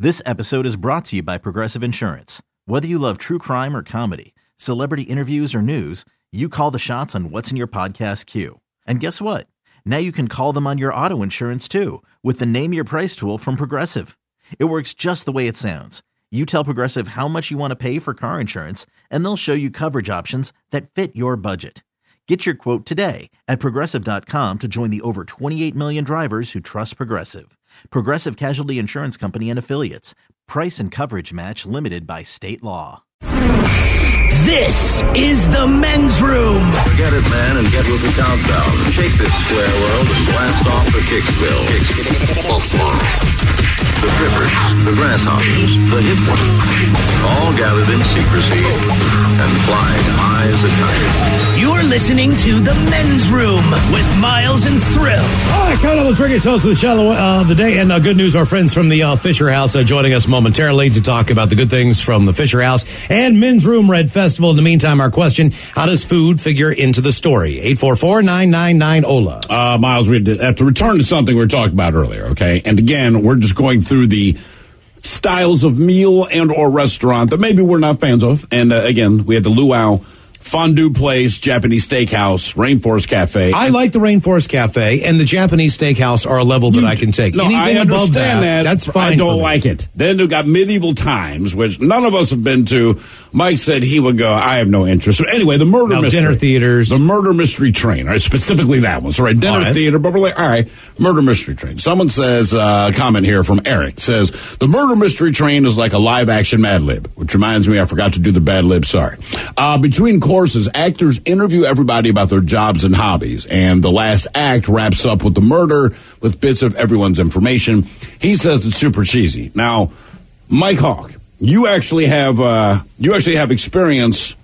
This episode is brought to you by Progressive Insurance. Whether you love true crime or comedy, celebrity interviews or news, you call the shots on what's in your podcast queue. And guess what? Now you can call them on your auto insurance too with the Name Your Price tool from Progressive. It works just the way it sounds. You tell Progressive how much you want to pay for car insurance, and they'll show you coverage options that fit your budget. Get your quote today at Progressive.com to join the over 28 million drivers who trust Progressive. Progressive Casualty Insurance Company and Affiliates. Price and coverage match limited by state law. This is the men's room. Forget it, man, and get with the countdown. Shake this square world and blast off for Kicksville. The Trippers, the Grasshoppers, the Hip Ones, all gathered in secrecy and flying high as a kite. You're listening to the men's room with Miles and Thrill. All right, count on the trigger toast with the shallow of the day. And good news, our friends from the Fisher House joining us momentarily to talk about the good things from the Fisher House and Men's Room Red Festival. In the meantime, our question, how does food figure into the story? 844-999-OLA. Miles, we have to return to something we were talking about earlier, okay? And again, we're just going through the styles of meal and or restaurant that maybe we're not fans of. And again, we had the Luau Fondue Place, Japanese Steakhouse, Rainforest Cafe. I like the Rainforest Cafe, and the Japanese Steakhouse are a level that I can take. No, anything I above understand that. That's fine. I don't like it. Then they've got Medieval Times, which none of us have been to. Mike said he would go. I have no interest. But anyway, the murder mystery. Dinner theaters. The murder mystery train, all right, specifically that one. So, right, dinner theater, but we're like, all right, murder mystery train. Someone says, comment here from Eric, says, the murder mystery train is like a live-action Mad Lib, which reminds me I forgot to do the bad lib, sorry. Between courses, actors interview everybody about their jobs and hobbies, and the last act wraps up with the murder with bits of everyone's information. He says it's super cheesy. Now, Mike Hawk, you actually have experience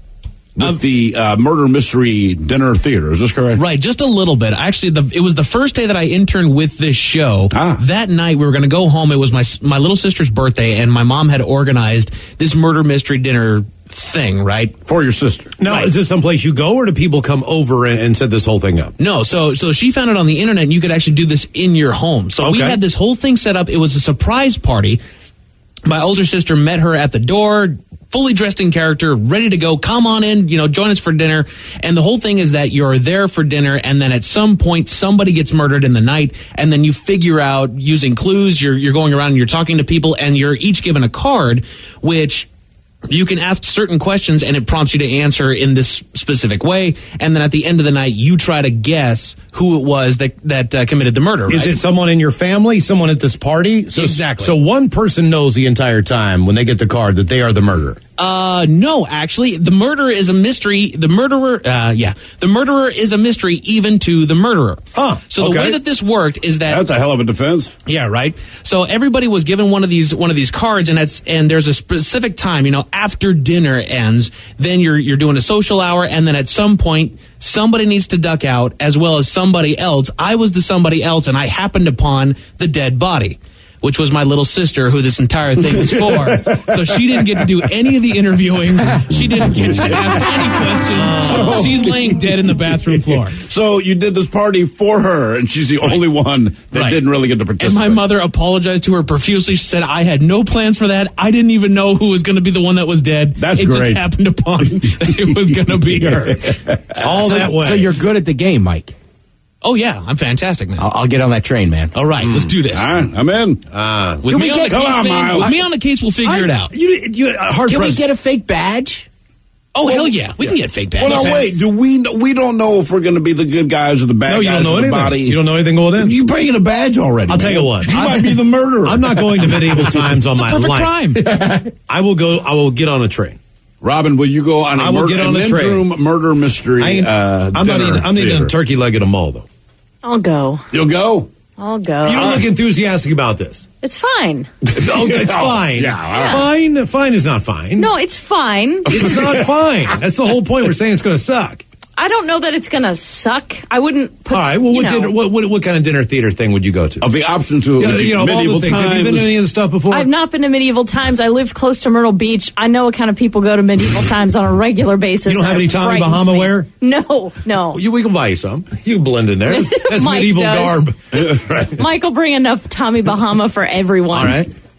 with the murder mystery dinner theater. Is this correct? Right, just a little bit. Actually, it was the first day that I interned with this show. That night, we were going to go home. It was my little sister's birthday, and my mom had organized this murder mystery dinner thing, right? For your sister. Now, right. Is this someplace you go, or do people come over and set this whole thing up? No, so she found it on the internet, and you could actually do this in your home. So we had this whole thing set up. It was a surprise party. My older sister met her at the door, fully dressed in character, ready to go. Come on in, join us for dinner. And the whole thing is that you're there for dinner, and then at some point somebody gets murdered in the night, and then you figure out using clues. You're going around and you're talking to people, and you're each given a card, which you can ask certain questions, and it prompts you to answer in this specific way. And then at the end of the night, you try to guess who it was that committed the murder. Right? Is it someone in your family, someone at this party? Exactly. So one person knows the entire time when they get the card that they are the murderer. No, actually, the murderer is a mystery. The murderer is a mystery even to the murderer. So the way that this worked is that's a hell of a defense. Yeah, right. So everybody was given one of these cards, and there's a specific time, after dinner ends, then you're doing a social hour, and then at some point somebody needs to duck out as well as somebody else. I was the somebody else, and I happened upon the dead body, which was my little sister, who this entire thing was for. So she didn't get to do any of the interviewing. She didn't get to ask any questions. She's laying dead in the bathroom floor. So you did this party for her, and she's the only one that didn't really get to participate. And my mother apologized to her profusely. She said, I had no plans for that. I didn't even know who was going to be the one that was dead. That's great. It just happened upon that it was going to be her. That way. So you're good at the game, Mike. Oh, yeah. I'm fantastic, man. I'll get on that train, man. All right. Let's do this. All right, I'm in. With me on the case, we'll figure it out. Can we get a fake badge? Oh, hell yeah. We can get fake badges. Well, now, wait. We don't know if we're going to be the good guys or the bad guys. No, you don't know anything. Body. You don't know anything going in. You're bringing a badge already. I'll tell you what. You might be the murderer. I'm not going to medieval times on my perfect life. Crime. I will get on a train. Robin, will you go on a men's room murder mystery I'm eating a turkey leg at a mall, though. I'll go. You'll go? I'll go. You don't look enthusiastic about this. It's fine. It's fine. Yeah. Fine is not fine. No, it's fine. It's not fine. That's the whole point. We're saying it's going to suck. I don't know that it's going to suck. I wouldn't put. All right. Well, what kind of dinner theater thing would you go to? Of the options to medieval times. Have you been to any of the stuff before? I've not been to medieval times. I live close to Myrtle Beach. I know what kind of people go to medieval times on a regular basis. You don't have any Tommy Bahama wear? No. We can buy you some. You can blend in there. That's medieval garb. Mike will bring enough Tommy Bahama for everyone. All right.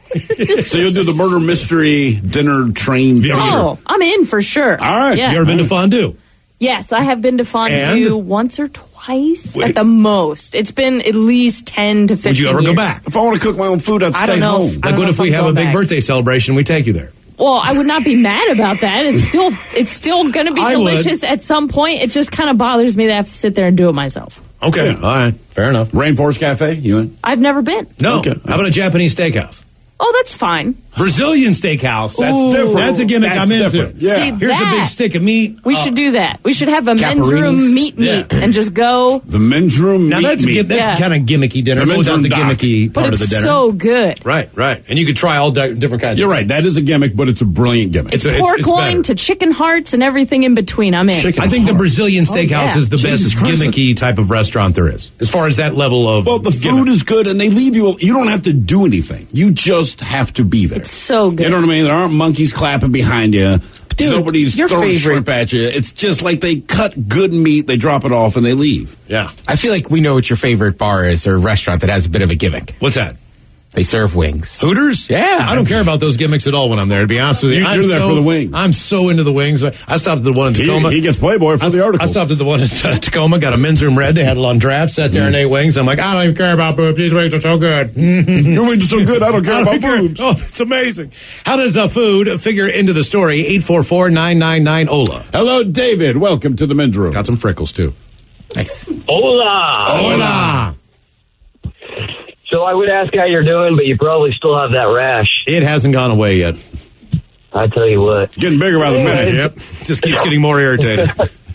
So you'll do the murder mystery dinner train theater. Oh, I'm in for sure. All right. Yeah. You ever been to fondue? Yes, I have been to fondue And? once or twice at the most. It's been at least 10 to 15 Would you ever go years. back? If I want to cook my own food, I'd I stay don't know home. if- Like, what if we have a big birthday celebration? We take you there. Well, I would not be mad about that. It's still going to be I would. delicious at some point. It just kind of bothers me that I have to sit there and do it myself. Okay. All right. Fair enough. Rainforest Cafe, you in? I've never been. No. Okay. How about a Japanese steakhouse? Oh, that's fine. Brillian steakhouse. That's Ooh. different. That's a gimmick That's I'm into. different. Yeah. See, Here's a big that. stick of meat. We should do that. We should have a men's Caparinis. room meet Yeah. and just go. The men's room Now meat that's meat. Yeah. kind of gimmicky dinner. The It goes men's on room the dock. gimmicky But part of it's the dinner. so good. Right. And you could try all different kinds. You're of right. That is a gimmick, but it's a brilliant gimmick. It's Pork loin better. to chicken hearts and everything in between. I'm in. Chicken I think the heart. Brazilian steakhouse yeah. is the Jesus best Christ. gimmicky type of restaurant there is, as far as that level of. Well, the gimmick. food is good, and they leave you. You don't have to do anything. You just have to be there. It's so good. You know what I mean? There aren't monkeys clapping behind you. Dude, Nobody's your throwing favorite- shrimp at you. It's just like they cut good meat, they drop it off, and they leave. Yeah. I feel like we know what your favorite bar is or restaurant that has a bit of a gimmick. What's that? They serve wings. Hooters? Yeah. I don't care about those gimmicks at all when I'm there, to be honest with you. You're there for the wings. I'm so into the wings. I stopped at the one in Tacoma. He gets Playboy for the articles. I stopped at the one in Tacoma, got a men's room red. They had it on draft, sat there and ate wings. I'm like, I don't even care about boobs. These wings are so good. Your wings are so good, I don't care about boobs. Oh, it's amazing. How does food figure into the story? 844-999-OLA. Hello, David. Welcome to the men's room. Got some freckles, too. Nice. Hola! Hola. So I would ask how you're doing, but you probably still have that rash. It hasn't gone away yet. I tell you what. Getting bigger by the minute. Yep. Just keeps getting more irritated.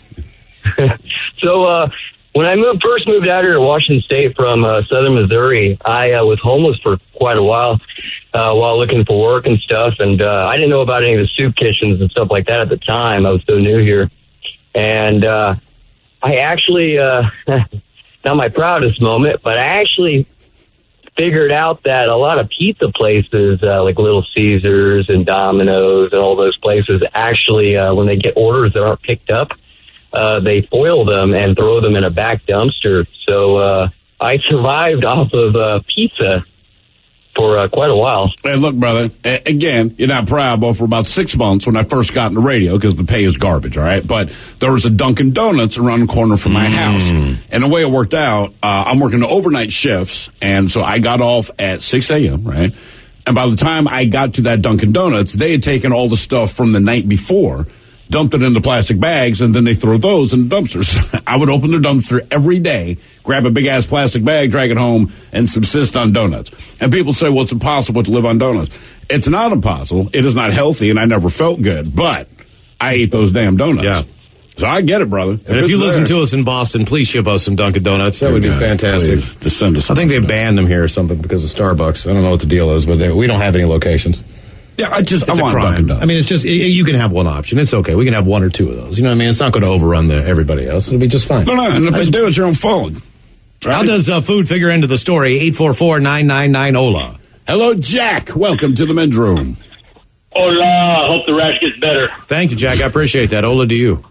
So when I first moved out here to Washington State from southern Missouri, I was homeless for quite a while looking for work and stuff. And I didn't know about any of the soup kitchens and stuff like that at the time. I was so new here. And I actually, not my proudest moment, but I actually figured out that a lot of pizza places, like Little Caesars and Domino's and all those places, actually, when they get orders that aren't picked up, they foil them and throw them in a back dumpster. So I survived off of pizza for quite a while. Hey, look, brother, again, you're not proud, but for about 6 months when I first got into radio, because the pay is garbage, all right? But there was a Dunkin' Donuts around the corner from my house. And the way it worked out, I'm working the overnight shifts, and so I got off at 6 a.m., right? And by the time I got to that Dunkin' Donuts, they had taken all the stuff from the night before, dumped it into plastic bags, and then they throw those in the dumpsters. I would open their dumpster every day, grab a big-ass plastic bag, drag it home, and subsist on donuts. And people say, well, it's impossible to live on donuts. It's not impossible. It is not healthy, and I never felt good. But I ate those damn donuts. Yeah. So I get it, brother. And if you listen to us in Boston, please ship us some Dunkin' Donuts. That would be fantastic. Please, just send us I think they some. banned them here or something because of Starbucks. I don't know what the deal is, but we don't have any locations. Yeah, I It's a want crime. Dunkin' Donuts. I mean, it's just you can have one option. It's okay. We can have one or two of those. You know what I mean? It's not going to overrun everybody else. It'll be just fine. No, and if they do, it's your own fault. How does food figure into the story? 844-999-OLA. Hello, Jack. Welcome to the men's room. Hola. Hope the rash gets better. Thank you, Jack. I appreciate that. Ola, to you.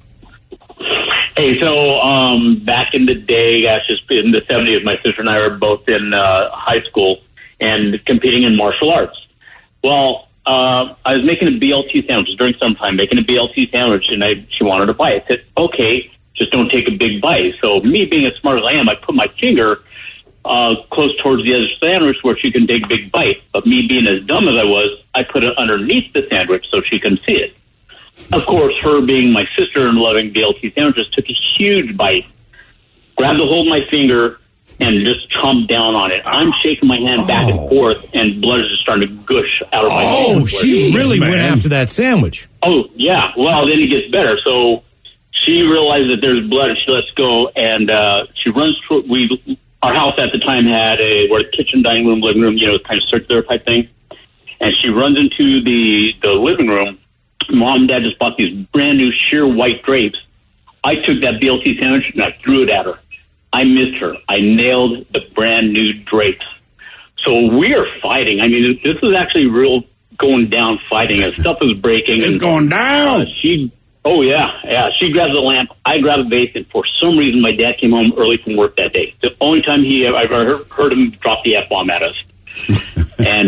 Hey, so back in the day, gosh, just in the 70s, my sister and I were both in high school and competing in martial arts. Well, I was making a BLT sandwich during summertime, making a BLT sandwich, and she wanted to bite. I said, okay, just don't take a big bite. So me being as smart as I am, I put my finger close towards the edge of the sandwich where she can take a big bite. But me being as dumb as I was, I put it underneath the sandwich so she couldn't see it. Of course, her being my sister and loving BLT sandwiches, took a huge bite, grabbed a hold of my finger, and just chomped down on it. I'm shaking my hand back and forth, and blood is just starting to gush out of my finger. Oh, she really went after that sandwich. Oh, yeah. Well, then it gets better. So she realized that there's blood, and she lets go, and she runs toward... Our house at the time had where the kitchen, dining room, living room, kind of circular type thing. And she runs into the living room. Mom and Dad just bought these brand new sheer white drapes. I took that BLT sandwich and I threw it at her. I missed her. I nailed the brand new drapes. So we are fighting. I mean, this is actually real going down fighting. And stuff is breaking. It's going down. Oh, yeah. She grabs a lamp. I grab a vase. And for some reason, my dad came home early from work that day. The only time I've ever heard him drop the F-bomb at us. And,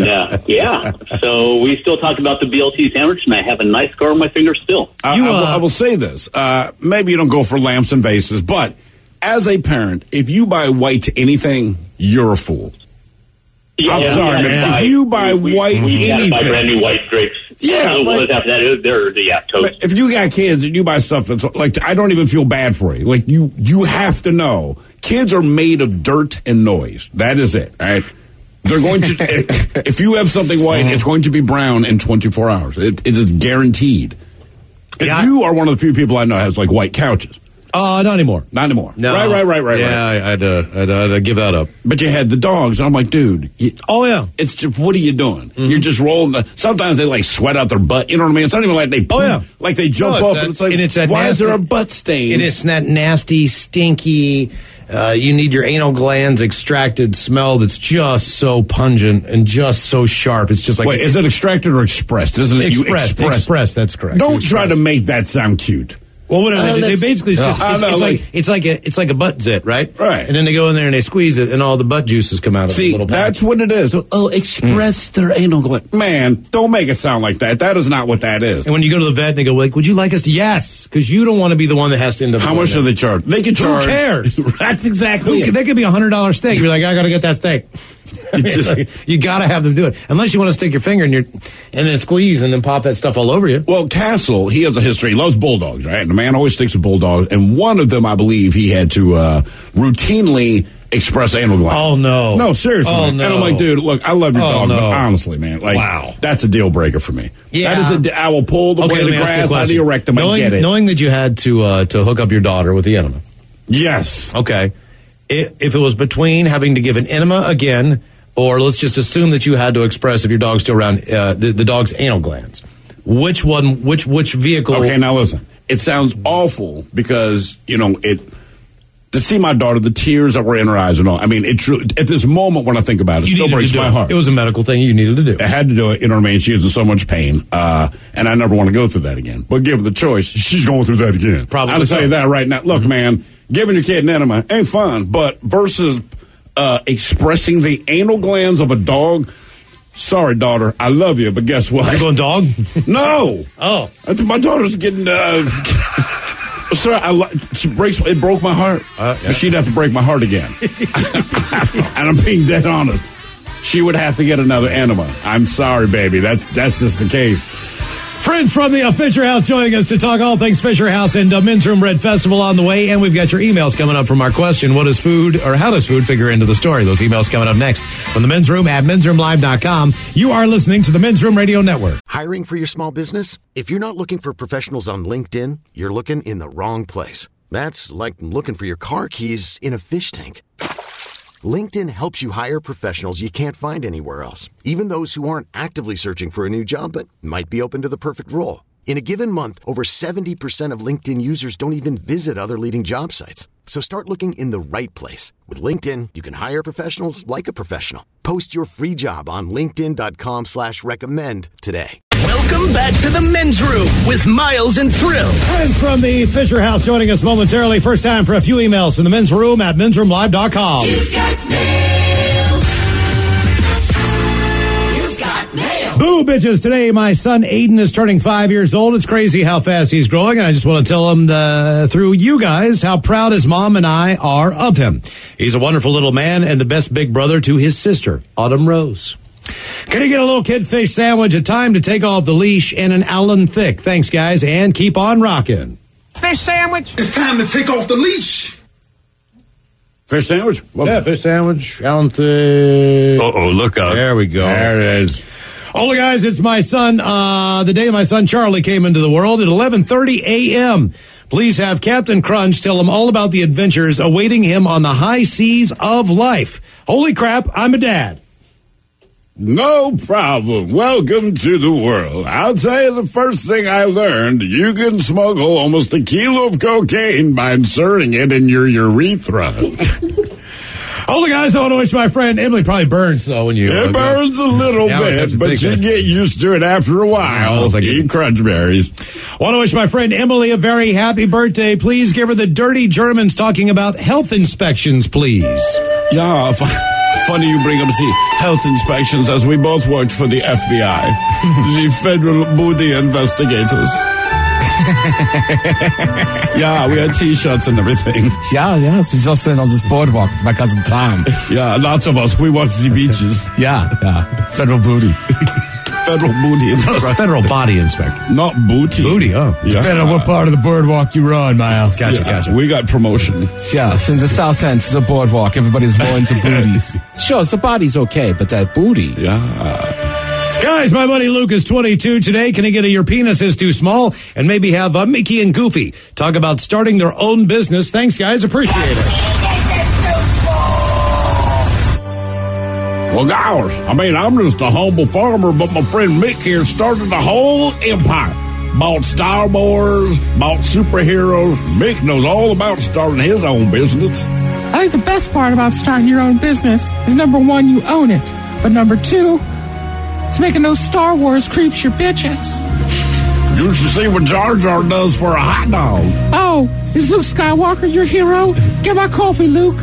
so we still talk about the BLT sandwich, and I have a nice scar on my finger still. I will say this. Maybe you don't go for lamps and vases, but as a parent, if you buy white to anything, you're a fool. Yeah, I'm sorry, man. If you buy white anything. We buy brand new white drapes. Yeah. After that, they're toast. If you got kids and you buy stuff that's like, I don't even feel bad for you. Like, you have to know, kids are made of dirt and noise. That is it, all right? They're going to, if you have something white, it's going to be brown in 24 hours. It is guaranteed. If you are one of the few people I know has like white couches. Not anymore. Not anymore. No. Right. Yeah, I had to give that up. But you had the dogs, and I'm like, dude. It's just, what are you doing? Mm-hmm. You're just rolling. Sometimes they like sweat out their butt. You know what I mean? It's not even like they poop. Like they jump up, and it's like, why is there a butt stain? And it's that nasty, stinky. You need your anal glands extracted smell that's just so pungent and just so sharp. It's just like. Wait, is it extracted or expressed? Isn't it? Expressed. That's correct. Don't try to make that sound cute. Well, what are they basically it's just it's like a butt zit, right? Right. And then they go in there and they squeeze it, and all the butt juices come out of the little pack. That's what it is. Express their anal gland. Man, don't make it sound like that. That is not what that is. And when you go to the vet, they go, like, would you like us to? Yes, because you don't want to be the one that has to end up. How much do they charge? They can charge. Who cares? That's exactly it. They could be $100 steak. You're like, I got to get that steak. You got to have them do it, unless you want to stick your finger in and then squeeze and then pop that stuff all over you. Well, Castle, he has a history. He loves bulldogs, right? And the man always sticks with bulldogs. And one of them, I believe, he had to routinely express anal gland. Oh no! No, seriously. Oh, man. no. And I'm like, dude, look, I love your dog, but honestly, man, like, wow, that's a deal breaker for me. Yeah, that is I will pull the blade of grass out of your rectum. I get it. Knowing that you had to hook up your daughter with the enema. Yes. Okay. If it was between having to give an enema again, or let's just assume that you had to express, if your dog's still around, the dog's anal glands. Which one? Which vehicle? Okay, now listen. It sounds awful because to see my daughter, the tears that were in her eyes and all. I mean, it truly, at this moment when I think about it, still breaks my heart. It was a medical thing you needed to do. I had to do it. You know what I mean? She was in so much pain, and I never want to go through that again. But given the choice, she's going through that again. Probably. I'll tell you that right now. Look, man, giving your kid an enema ain't fun, but versus expressing the anal glands of a dog. Sorry, daughter, I love you, but guess what? You're going dog? No. Oh, my daughter's getting. Sir, it broke my heart. Yeah. She'd have to break my heart again. And I'm being dead honest. She would have to get another enema. I'm sorry, baby. That's just the case. Friends from the Fisher House joining us to talk all things Fisher House and Men's Room Red Festival on the way. And we've got your emails coming up from our question, what is food, or how does food figure into the story? Those emails coming up next from the Men's Room at mensroomlive.com. You are listening to the Men's Room Radio Network. Hiring for your small business? If you're not looking for professionals on LinkedIn, you're looking in the wrong place. That's like looking for your car keys in a fish tank. LinkedIn helps you hire professionals you can't find anywhere else, even those who aren't actively searching for a new job but might be open to the perfect role. In a given month, over 70% of LinkedIn users don't even visit other leading job sites. So start looking in the right place. With LinkedIn, you can hire professionals like a professional. Post your free job on linkedin.com/recommend today. Welcome back to the Men's Room with Miles and Thrill. Friends from the Fisher House joining us momentarily. First time for a few emails from the Men's Room at mensroomlive.com. You've got mail. You've got mail. Boo, bitches. Today, my son Aiden is turning 5 years old. It's crazy how fast he's growing, and I just want to tell him through you guys how proud his mom and I are of him. He's a wonderful little man and the best big brother to his sister, Autumn Rose. Can you get a little kid fish sandwich, a time to take off the leash, and an Allen Thick? Thanks, guys, and keep on rocking. Fish sandwich. It's time to take off the leash. Fish sandwich? Yeah, fish sandwich, Allen Thick. Uh-oh, look out. There we go. There it is. Oh, guys, it's my son. The day my son Charlie came into the world at 11:30 a.m. Please have Captain Crunch tell him all about the adventures awaiting him on the high seas of life. Holy crap, I'm a dad. No problem. Welcome to the world. I'll tell you the first thing I learned. You can smuggle almost a kilo of cocaine by inserting it in your urethra. All the guys, I want to wish my friend Emily, probably burns though when you... It burns a little bit, but you get used to it after a while. Eat crunch berries. Want to wish my friend Emily a very happy birthday. Please give her the dirty Germans talking about health inspections, please. Ja, Funny you bring up the health inspections, as we both worked for the FBI, the Federal Booty Investigators. Yeah, we had T-shirts and everything. Yeah, she's just sitting on this boardwalk with my cousin Tom. Yeah, lots of us. We walked the beaches. Yeah. Federal booty. Federal booty inspector. Federal body inspector. Not booty. Booty, oh. Yeah. Depending on what part of the boardwalk you run, Miles. Gotcha. We got promotion. Yeah, since the South End is a boardwalk, everybody's more into booties. Sure, the body's okay, but that booty. Yeah. Guys, my buddy Luke is 22 today. Can he get your penis is too small? And maybe have Mickey and Goofy talk about starting their own business. Thanks, guys. Appreciate it. Well, guys, I'm just a humble farmer, but my friend Mick here started a whole empire. Bought Star Wars, bought superheroes. Mick knows all about starting his own business. I think the best part about starting your own business is, number one, you own it. But number two, it's making those Star Wars creeps your bitches. You should see what Jar Jar does for a hot dog. Oh, is Luke Skywalker your hero? Get my coffee, Luke.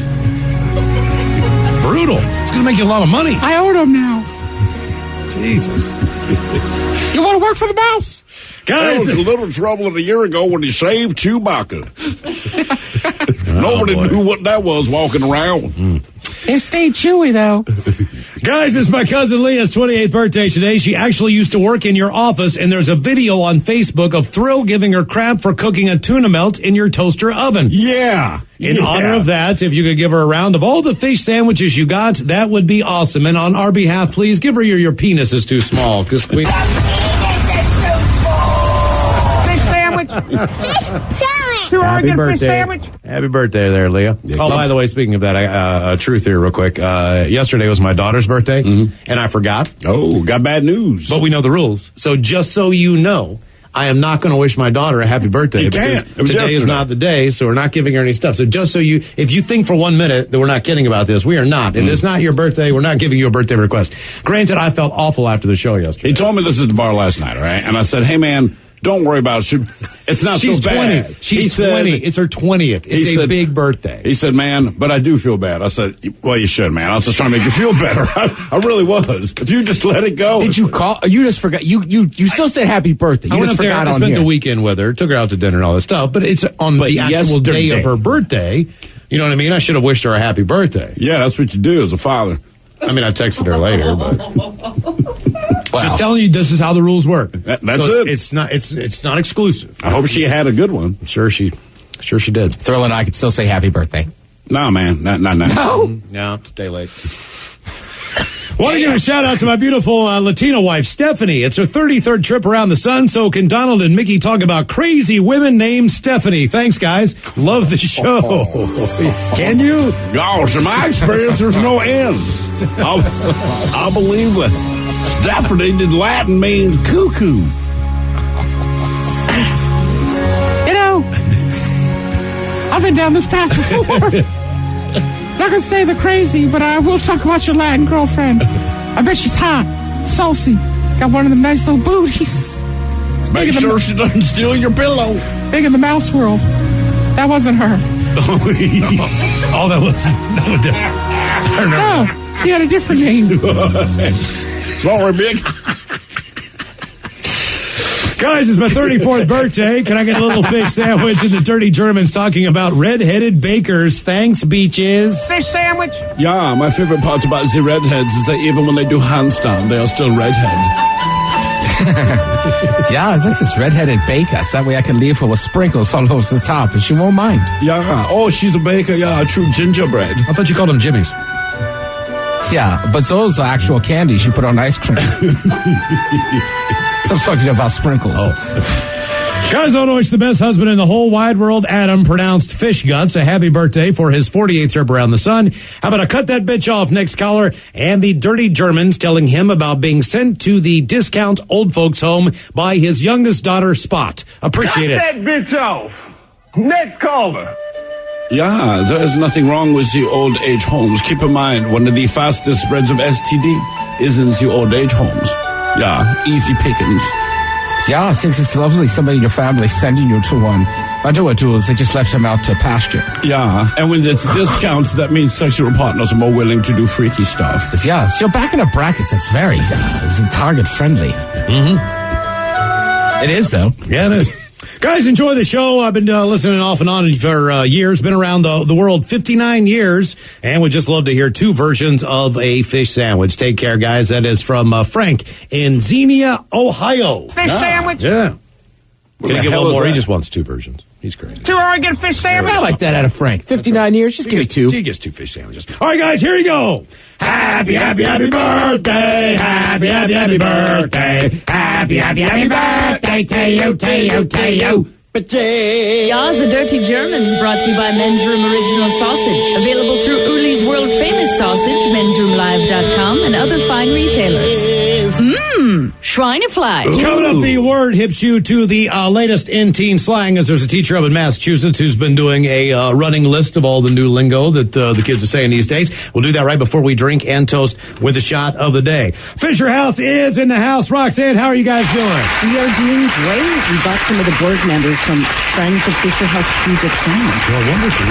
Brutal. It's going to make you a lot of money. I own him now. Jesus. You want to work for the mouse? Guys, there was a little trouble a year ago when he saved Chewbacca. Nobody knew what that was walking around. It stayed chewy, though. Guys, it's my cousin Leah's 28th birthday today. She actually used to work in your office, and there's a video on Facebook of Thrill giving her crap for cooking a tuna melt in your toaster oven. Yeah. In honor of that, if you could give her a round of all the fish sandwiches you got, that would be awesome. And on our behalf, please give her your penis is too small. Because we... Fish sandwich. Fish salad. 2 Oregon fish sandwich. Happy birthday there, Leah. Yeah, oh, by the way, speaking of that, truth here real quick. Yesterday was my daughter's birthday, and I forgot. Oh, got bad news. But we know the rules. So just so you know, I am not going to wish my daughter a happy birthday. Because today is not the day, so we're not giving her any stuff. So just so if you think for 1 minute that we're not kidding about this, we are not. If it's not your birthday, we're not giving you a birthday request. Granted, I felt awful after the show yesterday. He told me this at the bar last night, all right? And I said, hey, man, don't worry about it. It's not She's so bad. 20. She's 20. It's her 20th. It's a big birthday. He said, man, but I do feel bad. I said, well, you should, man. I was just trying to make you feel better. I really was. If you just let it go. Did you call? You just forgot. You still said happy birthday. You I went just up there. forgot I on spent here. the weekend with her. Took her out to dinner and all this stuff. But it's on the actual day of her birthday. You know what I mean? I should have wished her a happy birthday. Yeah, that's what you do as a father. I mean, I texted her later, but just telling you, this is how the rules work. That's so it. It's not exclusive. I hope she had a good one. Sure she did. Thrill and I could still say happy birthday. No, man, no. No, it's day late. Want to give a shout out to my beautiful Latina wife, Stephanie. It's her 33rd trip around the sun, so can Donald and Mickey talk about crazy women named Stephanie. Thanks, guys. Love the show. Can you? Gosh, in my experience, there's no end. I believe that Stephanie in Latin means cuckoo. You know, I've been down this path before. Not gonna say the crazy, but I will talk about your Latin girlfriend. I bet she's hot, saucy, got one of them nice little booties. Make sure she doesn't steal your pillow. Big in the mouse world. That wasn't her. Oh, that was different. No, she had a different name. Sorry, Big. Guys, it's my 34th birthday. Can I get a little fish sandwich? And the Dirty Germans talking about red-headed bakers. Thanks, beaches. Fish sandwich. Yeah, my favorite part about the redheads is that even when they do handstand, they are still redhead. Yeah, it's like this redheaded baker. So that way I can leave her with sprinkles all over the top, and she won't mind. Yeah. Oh, she's a baker. Yeah, a true gingerbread. I thought you called them Jimmy's. Yeah, but those are actual candies you put on ice cream. Stop talking about sprinkles. Oh. Guys, I want to wish the best husband in the whole wide world, Adam, pronounced fish guts, a happy birthday for his 48th trip around the sun. How about I cut that bitch off, next caller, and the Dirty Germans telling him about being sent to the discount old folks home by his youngest daughter, Spot. Appreciate it. Cut that bitch off. Next caller. Yeah, there is nothing wrong with the old age homes. Keep in mind, one of the fastest spreads of STD is in the old age homes. Yeah, easy pickings. Yeah, I think it's lovely somebody in your family sending you to one. I know what do is they just left him out to pasture. Yeah, and when it's discounts, that means sexual partners are more willing to do freaky stuff. Yeah, so back in the brackets, it's very it's target friendly. Mm-hmm. It is, though. Yeah, it is. Guys, enjoy the show. I've been listening off and on for years. Been around the world 59 years, and would just love to hear 2 versions of a fish sandwich. Take care, guys. That is from Frank in Xenia, Ohio. Fish sandwich? Yeah. Can you give one more? That? He just wants 2 versions. He's crazy. 2 Oregon fish sandwich? I like that out of Frank. 59 years, just give me 2. He gets 2 fish sandwiches. All right, guys, here you go. Happy, happy, happy birthday. Happy, happy, happy birthday. Happy, happy, happy birthday to you, to you, to you. Ya's a Dirty Germans, brought to you by Men's Room Original Sausage. Available through Uli's World Famous Sausage, mensroomlive.com, and other fine retailers. Schweinefleisch. Coming up, the word hips you to the latest in teen slang, as there's a teacher up in Massachusetts who's been doing a running list of all the new lingo that the kids are saying these days. We'll do that right before we drink and toast with a shot of the day. Fisher House is in the house. Roxanne, how are you guys doing? We are doing great. We got some of the board members from Friends of Fisher House Puget Sound. Well, wonderful.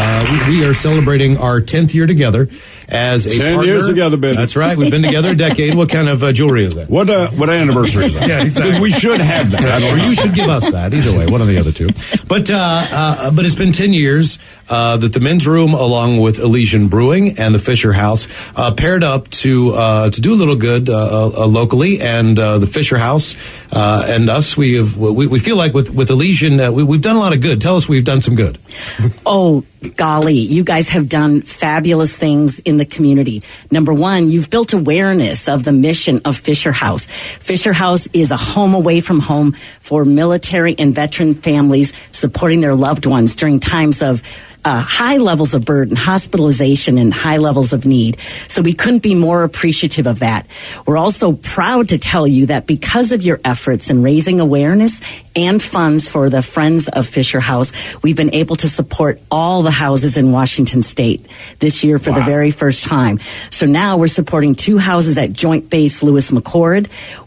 We are celebrating our 10th year together as a 10 partner. years together, Ben. That's right. We've been together a decade. What kind of jewelry is that? What anniversary is that? Yeah, exactly. We should have that. Or you should give us that. Either way, one of the other 2. But it's been 10 years that the Men's Room, along with Elysian Brewing and the Fisher House, paired up to do a little good locally. And the Fisher House and us, we feel like with Elysian, we've done a lot of good. Tell us we've done some good. Oh, golly, you guys have done fabulous things in the community. Number 1, you've built awareness of the mission of Fisher House. Fisher House is a home away from home for military and veteran families supporting their loved ones during times of high levels of burden, hospitalization, and high levels of need. So we couldn't be more appreciative of that. We're also proud to tell you that because of your efforts in raising awareness and funds for the Friends of Fisher House, we've been able to support all the houses in Washington State this year for the very first time. So now we're supporting 2 houses at Joint Base Lewis McChord,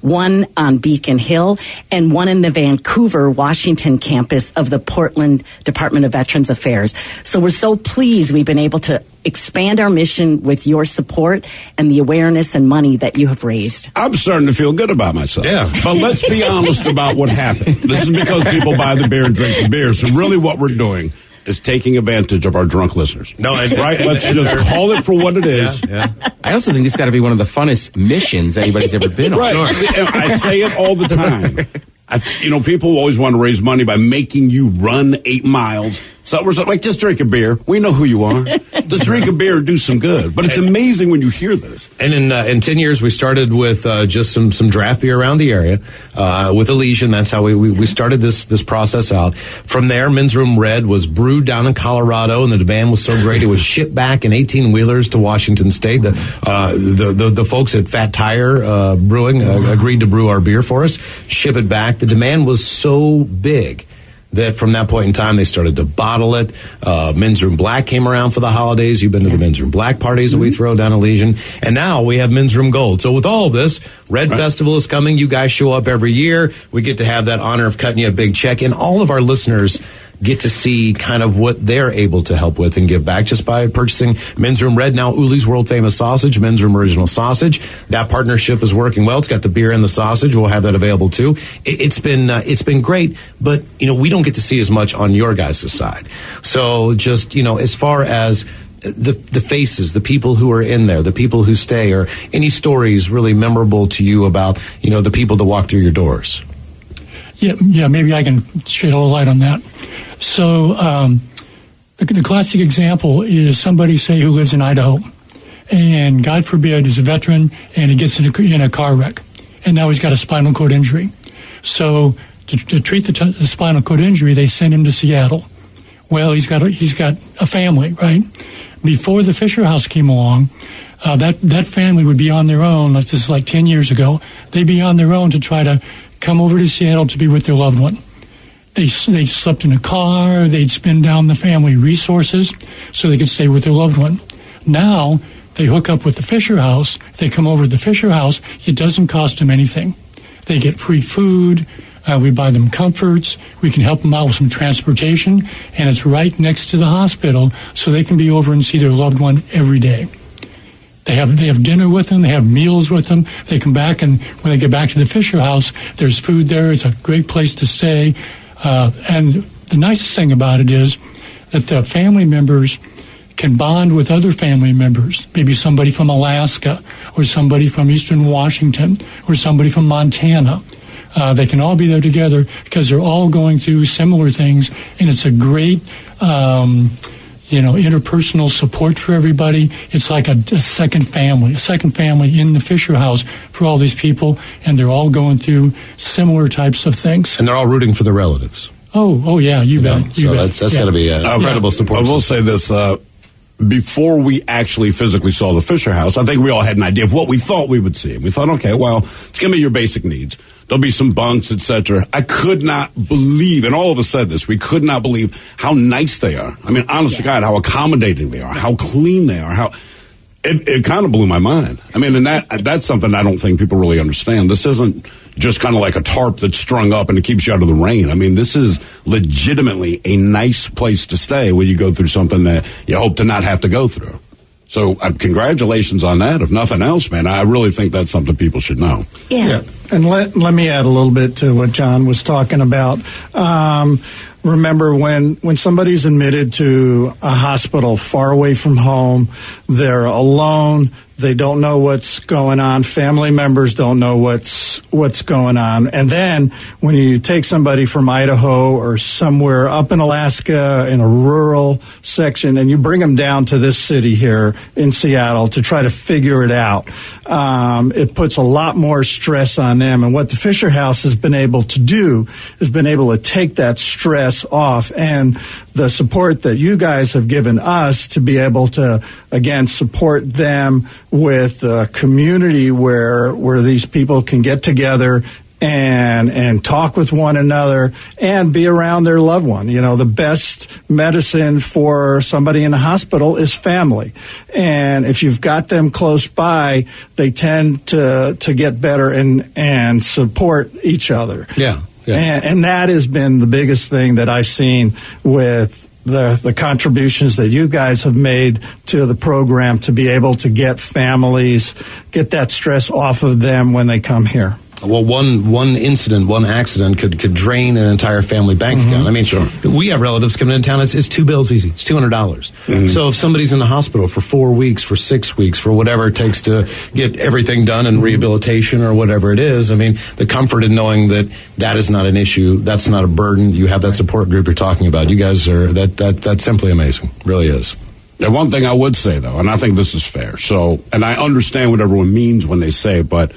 1 on Beacon Hill, and 1 in the Vancouver, Washington campus of the Portland Department of Veterans Affairs. So we're so pleased we've been able to expand our mission with your support and the awareness and money that you have raised. I'm starting to feel good about myself. Yeah. But let's be honest about what happened. This is because people buy the beer and drink the beer. So really what we're doing is taking advantage of our drunk listeners. No, right? Let's just call it for what it is. Yeah. I also think this got to be one of the funnest missions anybody's ever been on. Right. I say it all the time. People always want to raise money by making you run 8 miles. So we're like, just drink a beer. We know who you are. Just drink a beer and do some good. But it's amazing when you hear this. And in 10 years, we started with just some draft beer around the area with Elysian. That's how we started this process out. From there, Men's Room Red was brewed down in Colorado, and the demand was so great it was shipped back in 18-wheelers to Washington State. The folks at Fat Tire Brewing agreed to brew our beer for us, ship it back. The demand was so big that from that point in time, they started to bottle it. Men's Room Black came around for the holidays. You've been to the Men's Room Black parties that we throw down Elysian. And now we have Men's Room Gold. So with all of this, Red Festival is coming. You guys show up every year. We get to have that honor of cutting you a big check. And all of our listeners get to see kind of what they're able to help with and give back just by purchasing Men's Room Red, now Uli's World Famous Sausage, Men's Room Original Sausage. That partnership is working well. It's got the beer and the sausage. We'll have that available too. It's been great, but we don't get to see as much on your guys' side. So just as far as the faces, the people who are in there, the people who stay, or any stories really memorable to you about the people that walk through your doors. Yeah, maybe I can shed a little light on that. So the classic example is somebody, say, who lives in Idaho, and God forbid is a veteran, and he gets in a car wreck, and now he's got a spinal cord injury. So to treat the spinal cord injury, they send him to Seattle. Well, he's got a family, right? Before the Fisher House came along, that family would be on their own. This is like 10 years ago. They'd be on their own to try to come over to Seattle to be with their loved one. They slept in a car. They'd spend down the family resources so they could stay with their loved one. Now they hook up with the Fisher House. They come over to the Fisher House. It doesn't cost them anything. They get free food. We buy them comforts. We can help them out with some transportation, and it's right next to the hospital, so they can be over and see their loved one every day. They have dinner with them. They have meals with them. They come back, and when they get back to the Fisher House, there's food there. It's a great place to stay. And the nicest thing about it is that the family members can bond with other family members, maybe somebody from Alaska or somebody from Eastern Washington or somebody from Montana. They can all be there together because they're all going through similar things, and it's a great interpersonal support for everybody. It's like a second family in the Fisher House for all these people, and they're all going through similar types of things. And they're all rooting for their relatives. Oh yeah, you bet. So that's got to be an incredible support. I will say this, before we actually physically saw the Fisher House, I think we all had an idea of what we thought we would see. We thought, okay, well, it's going to be your basic needs. There'll be some bunks, etc. I could not believe, and all of us said this, we could not believe how nice they are. I mean, honest to God, how accommodating they are, how clean they are, it kind of blew my mind. I mean, and that's something I don't think people really understand. This isn't just kind of like a tarp that's strung up and it keeps you out of the rain. I mean, this is legitimately a nice place to stay when you go through something that you hope to not have to go through. So congratulations on that. If nothing else, man, I really think that's something people should know. Yeah. And let me add a little bit to what John was talking about. Remember, when somebody's admitted to a hospital far away from home, they're alone, they don't know what's going on, family members don't know what's going on. And then when you take somebody from Idaho or somewhere up in Alaska in a rural section and you bring them down to this city here in Seattle to try to figure it out, it puts a lot more stress on them. And what the Fisher House has been able to do is been able to take that stress off, and the support that you guys have given us to be able to, again, support them with a community where these people can get together and talk with one another and be around their loved one. You know, the best medicine for somebody in the hospital is family. And if you've got them close by, they tend to get better and support each other. Yeah. And that has been the biggest thing that I've seen with the contributions that you guys have made to the program to be able to get families, get that stress off of them when they come here. Well, one incident, one accident could drain an entire family bank account. I mean, sure. We have relatives coming into town. It's two bills easy. It's $200. So if somebody's in the hospital for 4 weeks, for 6 weeks, for whatever it takes to get everything done and rehabilitation or whatever it is, I mean, the comfort in knowing that is not an issue, that's not a burden. You have that support group you're talking about. You guys are that's simply amazing. Really is. Now, one thing I would say though, and I think this is fair. So, and I understand what everyone means when they say it, but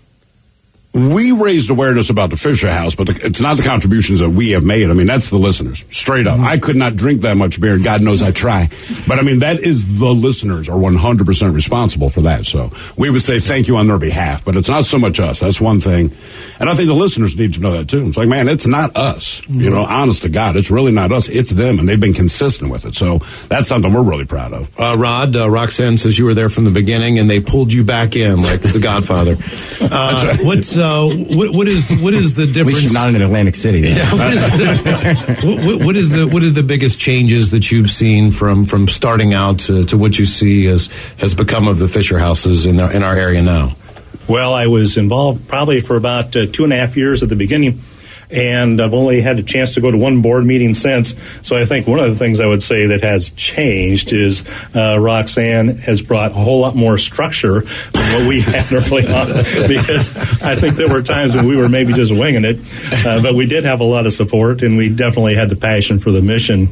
we raised awareness about the Fisher House, but it's not the contributions that we have made. I mean, that's the listeners, straight up. I could not drink that much beer. God knows I try. But, I mean, that is the listeners are 100% responsible for that. So we would say thank you on their behalf, but it's not so much us. That's one thing. And I think the listeners need to know that, too. It's like, man, it's not us. You know, honest to God, it's really not us. It's them, and they've been consistent with it. So that's something we're really proud of. Rod, Roxanne says you were there from the beginning, and they pulled you back in like the Godfather. That's right. What is the difference? We should not in Atlantic City. Yeah, what are the biggest changes that you've seen from starting out to what you see has become of the Fisher Houses in our area now? Well, I was involved probably for about 2.5 years at the beginning, and I've only had a chance to go to one board meeting since. So I think one of the things I would say that has changed is Roxanne has brought a whole lot more structure than what we had early on, because I think there were times when we were maybe just winging it, but we did have a lot of support, and we definitely had the passion for the mission.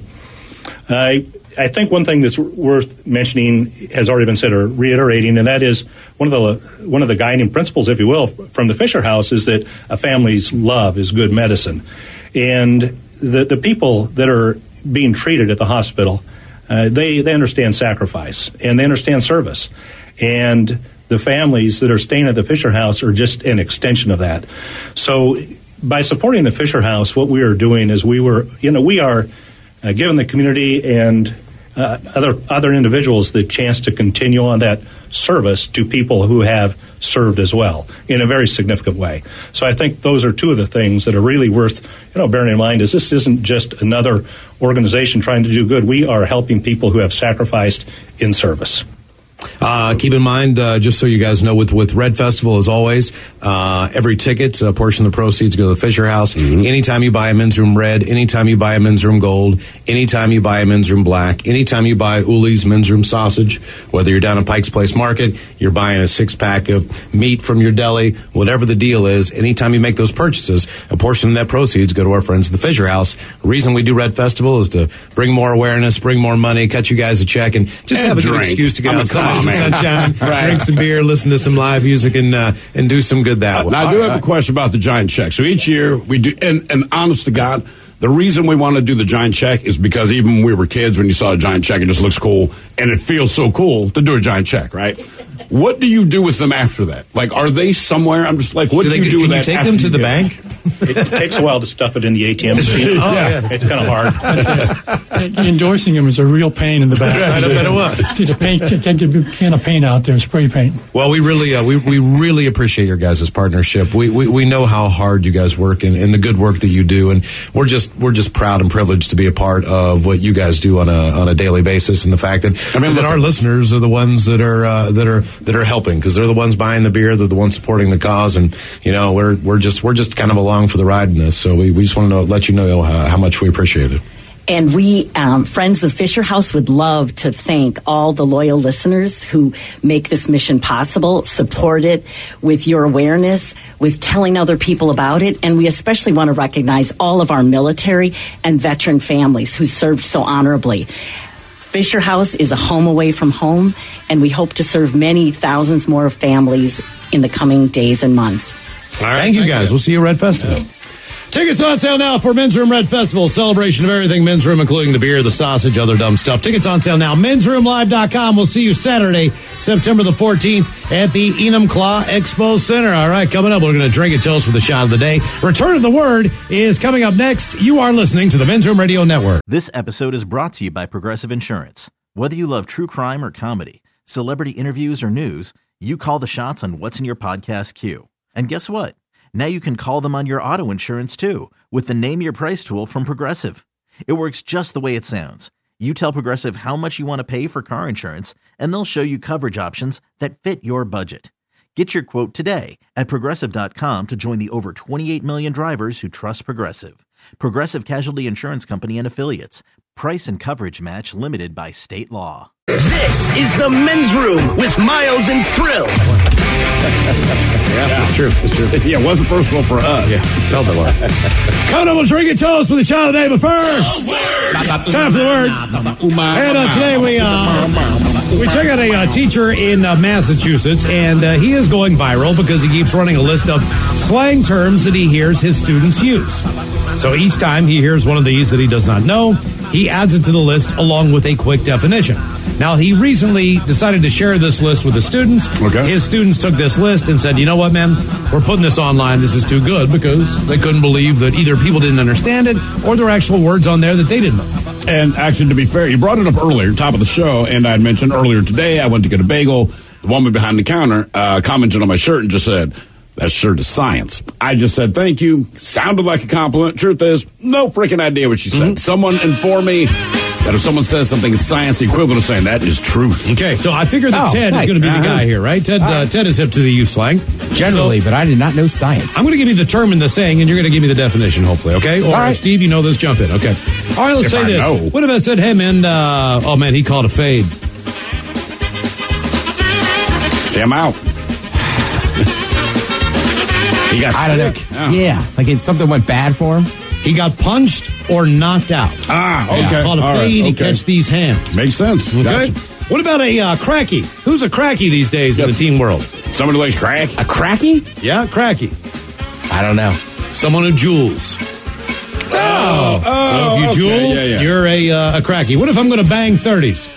I think one thing that's worth mentioning has already been said or reiterating, and that is one of the guiding principles, if you will, from the Fisher House is that a family's love is good medicine. And the people that are being treated at the hospital, they understand sacrifice and they understand service. And the families that are staying at the Fisher House are just an extension of that. So by supporting the Fisher House, what we are doing is we are giving the community and other individuals the chance to continue on that service to people who have served as well in a very significant way. So I think those are two of the things that are really worth bearing in mind. Is this isn't just another organization trying to do good. We are helping people who have sacrificed in service. Keep in mind, just so you guys know, with Red Festival, as always, every ticket, a portion of the proceeds go to the Fisher House. Anytime you buy a Men's Room Red, anytime you buy a Men's Room Gold, anytime you buy a Men's Room Black, anytime you buy Uli's Men's Room Sausage, whether you're down at Pike's Place Market, you're buying a 6-pack of meat from your deli, whatever the deal is, anytime you make those purchases, a portion of that proceeds go to our friends at the Fisher House. The reason we do Red Festival is to bring more awareness, bring more money, cut you guys a check, and just have a good excuse to get outside. Sunshine, drink some beer, listen to some live music, and do some good that way. Now, I do have a question about the giant check. So each year we do, and honest to God, the reason we want to do the giant check is because even when we were kids, when you saw a giant check, it just looks cool, and it feels so cool to do a giant check, right? What do you do with them after that? Like, are they somewhere? I'm just like, what do you do with that? Can you take them to the bank? It takes a while to stuff it in the ATM machine. It's kind of hard. Endorsing them is a real pain in the back. I bet it was. To paint, get a can of paint out there, spray paint. Well, we really appreciate your guys' partnership. We know how hard you guys work and the good work that you do, and we're just proud and privileged to be a part of what you guys do on a daily basis, and the fact that that our listeners are the ones that are helping, because they're the ones buying the beer, they're the ones supporting the cause, and we're just kind of along for the ride in this. So we just want to let you know how much we appreciate it. And we, Friends of Fisher House, would love to thank all the loyal listeners who make this mission possible, support it with your awareness, with telling other people about it. And we especially want to recognize all of our military and veteran families who served so honorably. Fisher House is a home away from home, and we hope to serve many thousands more families in the coming days and months. All right. Thank you, guys. We'll see you at Red Festival. Tickets on sale now for Men's Room Red Festival. Celebration of everything Men's Room, including the beer, the sausage, other dumb stuff. Tickets on sale now. Men'sRoomLive.com. We'll see you Saturday, September the 14th at the Enumclaw Expo Center. All right, coming up, we're going to drink it. Tell us with the shot of the day. Return of the Word is coming up next. You are listening to the Men's Room Radio Network. This episode is brought to you by Progressive Insurance. Whether you love true crime or comedy, celebrity interviews or news, you call the shots on what's in your podcast queue. And guess what? Now you can call them on your auto insurance, too, with the Name Your Price tool from Progressive. It works just the way it sounds. You tell Progressive how much you want to pay for car insurance, and they'll show you coverage options that fit your budget. Get your quote today at Progressive.com to join the over 28 million drivers who trust Progressive. Progressive Casualty Insurance Company and Affiliates. Price and coverage match limited by state law. This is the Men's Room with Miles and Thrill. Yeah, that's true. Yeah, it wasn't personal for us. Yeah, felt that way. Coming up, we'll drink it toast with a shot of the day, but first, time for the word. And today we check out a teacher in Massachusetts, and he is going viral because he keeps running a list of slang terms that he hears his students use. So each time he hears one of these that he does not know, he adds it to the list along with a quick definition. Now, he recently decided to share this list with his students. Okay. His students took this list and said, you know what, man, we're putting this online. This is too good, because they couldn't believe that either people didn't understand it or there were actual words on there that they didn't know. And actually, to be fair, you brought it up earlier, top of the show, and I had mentioned earlier today I went to get a bagel. The woman behind the counter commented on my shirt and just said, that shirt is science. I just said, thank you. Sounded like a compliment. Truth is, no freaking idea what she said. Someone informed me that if someone says something is science, the equivalent of saying that is truth. Okay, so I figured that Ted is going to be the guy here, right? Ted is hip to the youth slang. Generally, but I did not know science. I'm going to give you the term and the saying, and you're going to give me the definition, hopefully, okay? Or right. Steve, you know this, jump in, okay? All right, let's say this. Know. What if I said, hey, man, oh, man, he called a fade. See, I'm out. He got sick. Yeah, like something went bad for him. He got punched or knocked out. Okay. Called a fade to catch these hams. Makes sense. Okay. Gotcha. What about a cracky? Who's a cracky these days in the teen world? Somebody who likes crack? A cracky? Yeah, cracky. I don't know. Someone who jewels. So if you jewel, you're a cracky. What if I'm going to bang 30s?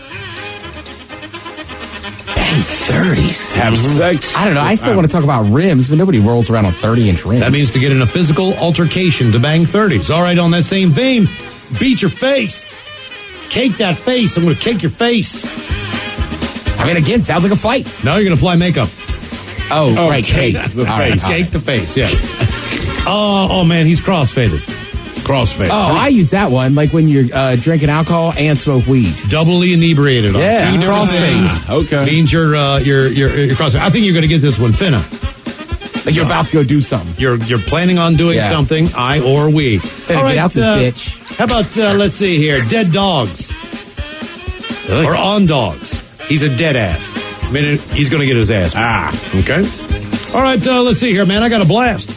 30s. Have sex. I don't know. I still want to talk about rims, but nobody rolls around on 30-inch rims. That means to get in a physical altercation, to bang 30s. All right, on that same vein, beat your face. Cake that face. I'm going to cake your face. I mean, again, sounds like a fight. Now you're going to apply makeup. Oh, right, cake. The face. Cake the face, yes. Oh, man, he's crossfaded. Crossfade. Oh, I use that one, like when you're drinking alcohol and smoke weed. Doubly inebriated on Yeah, two different things. Okay. Means you're crossfade. I think you're going to get this one, Finna. Like you're about to go do something. You're planning on doing something, I or we. Finna get out this bitch. How about, let's see here, dead dogs. Really? Or on dogs. He's a dead ass. I mean, he's going to get his ass. Okay. All right, let's see here, man. I got a blast.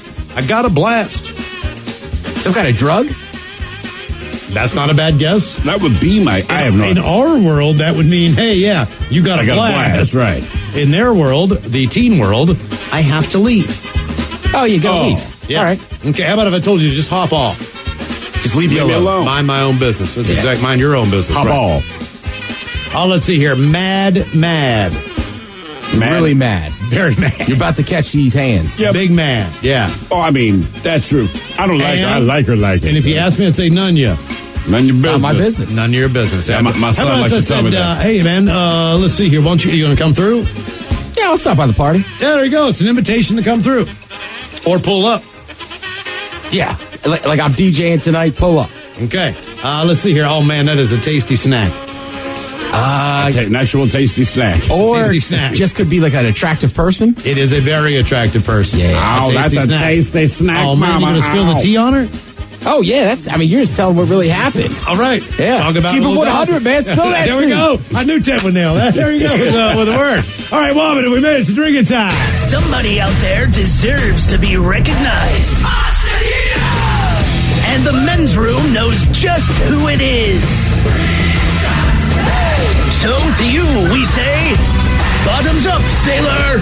Some kind of drug? That's not a bad guess. That would be I have no In our world, that would mean, hey, yeah, you got a blast. That's right. In their world, the teen world, I have to leave. Oh, you got to leave. Yeah. All right. Okay, how about if I told you to just hop off? Just leave me alone. Mind my own business. That's exact. Mind your own business. Hop off. Oh, let's see here. Mad. Really mad. Very mad. You're about to catch these hands. Yeah. Big mad. Yeah. Oh, I mean, that's true. I don't like her. I like her like it. And if you ask me, I'd say none ya. None your business. Not my business. None of your business. Yeah, my son likes to tell me that. Hey, man, let's see here. Won't you going to come through? Yeah, I'll stop by the party. Yeah, there you go. It's an invitation to come through. Or pull up. Yeah. Like I'm DJing tonight, pull up. Okay. Let's see here. Oh, man, that is a tasty snack. An actual tasty snack. Or tasty snack. Just could be like an attractive person. It is a very attractive person. Yeah. Oh, that's a tasty snack, Oh, man, you going to spill the tea on her? Oh, yeah, you're just telling what really happened. All right. Yeah. Talk about Keep it 100, man. Spill that There we go. I knew Ted would nail that. There you go with a word. All right, Wobbit, we made it to drinking time. Somebody out there deserves to be recognized. And the men's room knows just who it is. So to you, we say, bottoms up, sailor.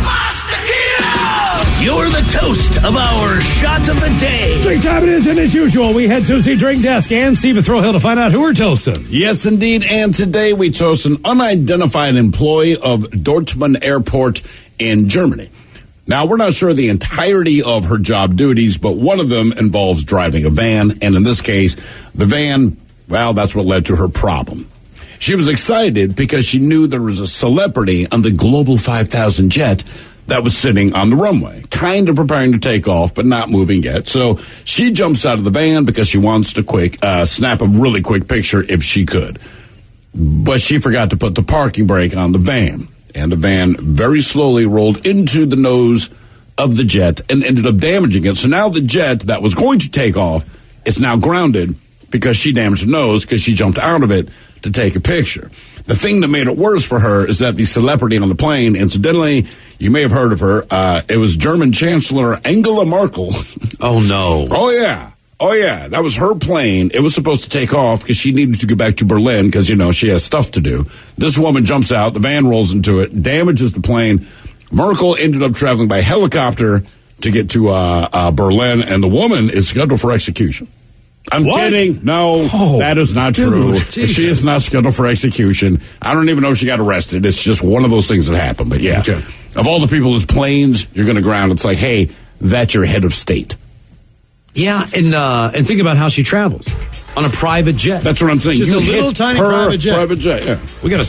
You're the toast of our shot of the day. Drink time it is, and as usual, we head to the drink desk and Stephen Throwhill to find out who we're toasting. Yes, indeed. And today we toast an unidentified employee of Dortmund Airport in Germany. Now, we're not sure the entirety of her job duties, but one of them involves driving a van. And in this case, the van, well, that's what led to her problem. She was excited because she knew there was a celebrity on the Global 5000 jet that was sitting on the runway, kind of preparing to take off, but not moving yet. So she jumps out of the van because she wants to snap a really quick picture if she could. But she forgot to put the parking brake on the van. And the van very slowly rolled into the nose of the jet and ended up damaging it. So now the jet that was going to take off is now grounded because she damaged the nose because she jumped out of it to take a picture. The thing that made it worse for her is that the celebrity on the plane, incidentally, you may have heard of her, it was German Chancellor Angela Merkel. Oh, no. Oh, yeah. That was her plane. It was supposed to take off because she needed to go back to Berlin because, she has stuff to do. This woman jumps out. The van rolls into it, damages the plane. Merkel ended up traveling by helicopter to get to Berlin, and the woman is scheduled for execution. I'm kidding. No, that is not true. She is not scheduled for execution. I don't even know if she got arrested. It's just one of those things that happened. But yeah, of all the people whose planes you're going to ground, it's like, hey, that's your head of state. Yeah, and think about how she travels on a private jet. That's what I'm saying. Just you a little tiny private jet. Yeah. We got a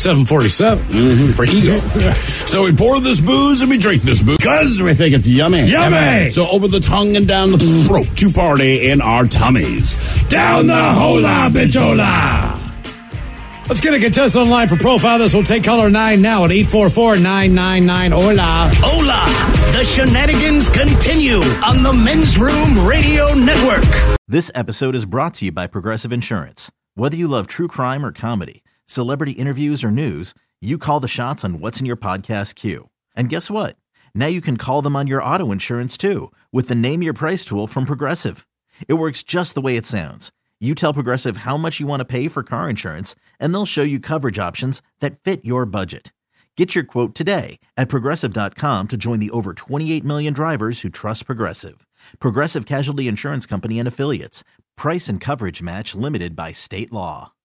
747 for ego. So we pour this booze and we drink this booze because we think it's yummy. Yummy. So over the tongue and down the throat to party in our tummies. Down the hola, bichola. Let's get a contestant online for profile. This will take caller 9 now at 844-999-HOLA. Hola! The shenanigans continue on the Men's Room Radio Network. This episode is brought to you by Progressive Insurance. Whether you love true crime or comedy, celebrity interviews or news, you call the shots on what's in your podcast queue. And guess what? Now you can call them on your auto insurance too with the Name Your Price tool from Progressive. It works just the way it sounds. You tell Progressive how much you want to pay for car insurance, and they'll show you coverage options that fit your budget. Get your quote today at Progressive.com to join the over 28 million drivers who trust Progressive. Progressive Casualty Insurance Company and Affiliates. Price and coverage match limited by state law.